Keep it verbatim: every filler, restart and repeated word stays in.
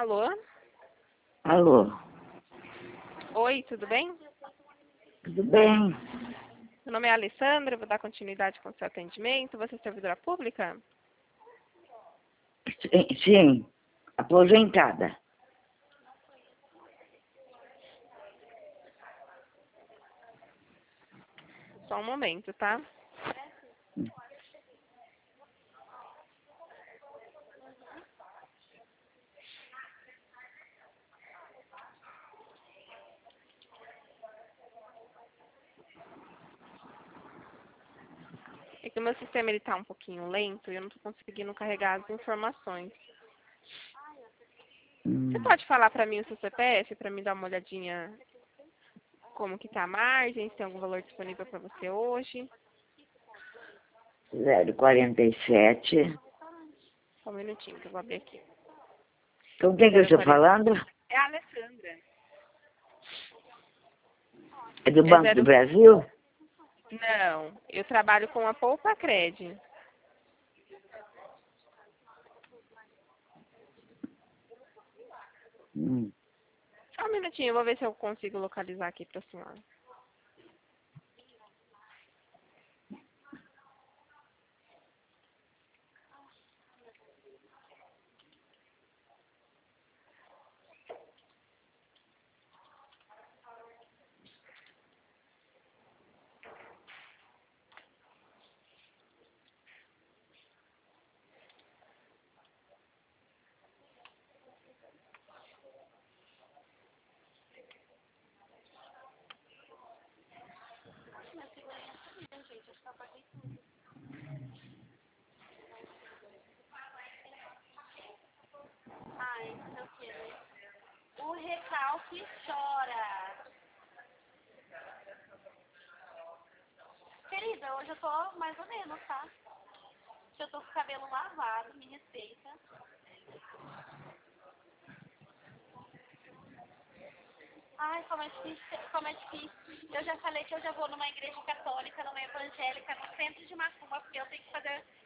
Alô? Alô, Oi, tudo bem? tudo bem? Meu nome é Alessandra, vou dar continuidade com o seu atendimento. Você é servidora pública? Sim, sim, aposentada. Só um momento, tá? É que o meu sistema ele tá um pouquinho lento e eu não tô conseguindo carregar as informações. Você Hum, pode falar pra mim o seu C P F pra me dar uma olhadinha como que tá a margem, se tem algum valor disponível pra você hoje? zero quarenta e sete. Só um minutinho que eu vou abrir aqui. Com quem que eu estou zero quarenta. falando? É a Alessandra. É do É Banco do zero... Brasil? Não, eu trabalho com a Poupa Cred. Hum. Só um minutinho, eu vou ver se eu consigo localizar aqui pra senhora. Ai, não sei o que, né? O recalque chora. Querida, hoje eu tô mais ou menos, tá? Se eu tô com o cabelo lavado, me respeita. Ai, como é difícil, como é difícil. Eu já falei que eu já vou numa igreja católica, numa evangélica, no centro de Macumba, porque eu tenho que fazer